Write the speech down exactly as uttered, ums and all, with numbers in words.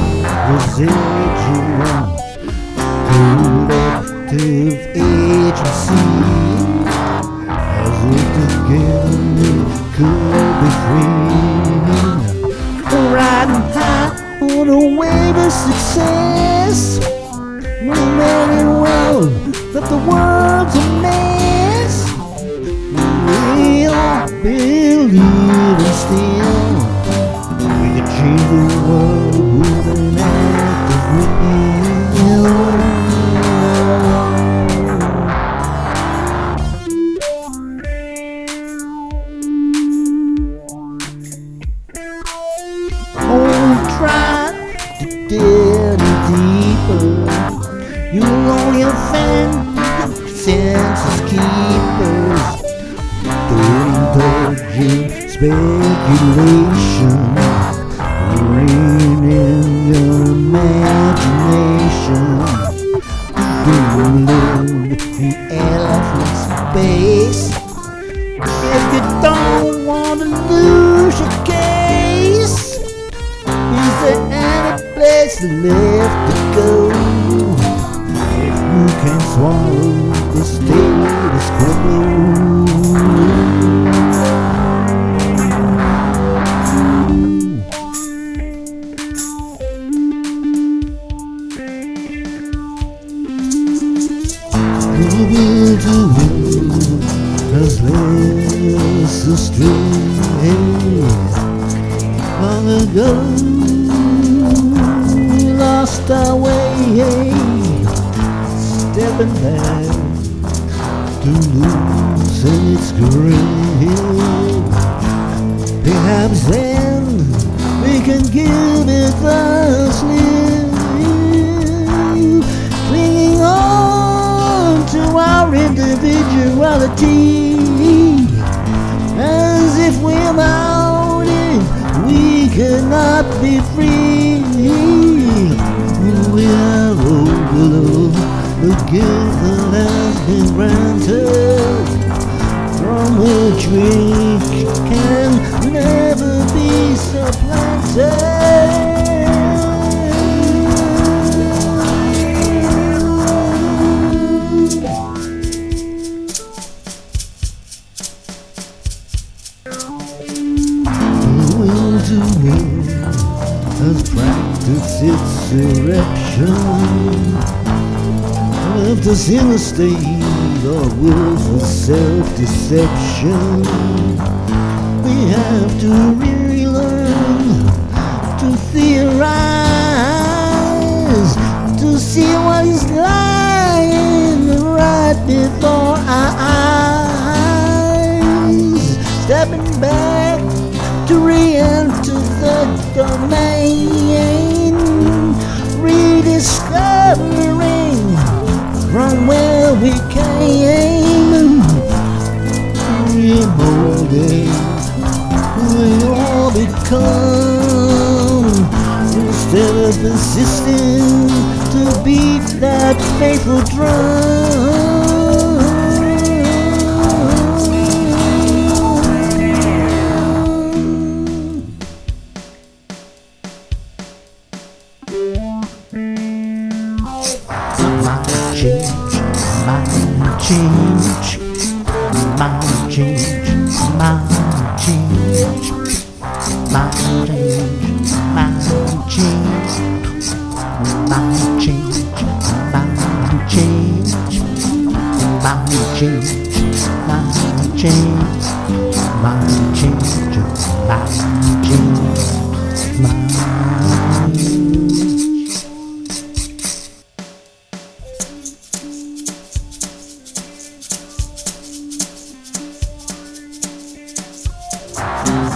residual collective agency, as if together we could be free. Riding high on a wave of success, we very well that the world's a mess. We all believe in still we can change the world with an act of will. Oh, try to get it deeper. You'll only offend census keepers. Don't indulge in speculation. Rein in your imagination. Don't live in elephant space. If you don't want to lose your case, is there any place left to go? If you can swallow the status quo. Who will do has led us astray? Long ago we lost our way, stepping back to lose its grip. Perhaps then we can give it the slip, clinging on to our individuality, as if without it we could not be free. We have overlooked the gift that has been granted, from which we can never be supplanted. Has practiced its erection, left us in a state of willful self-deception. We have to relearn to theorize, to see what is lying right before our eyes, stepping back to re-enter the domain, rediscovering from where we came, remolding who we all become, instead of persisting to beat that faithful drum. Change, my change, my change, my change, my change, my change, my change, my change, my change, my change, my change, my change.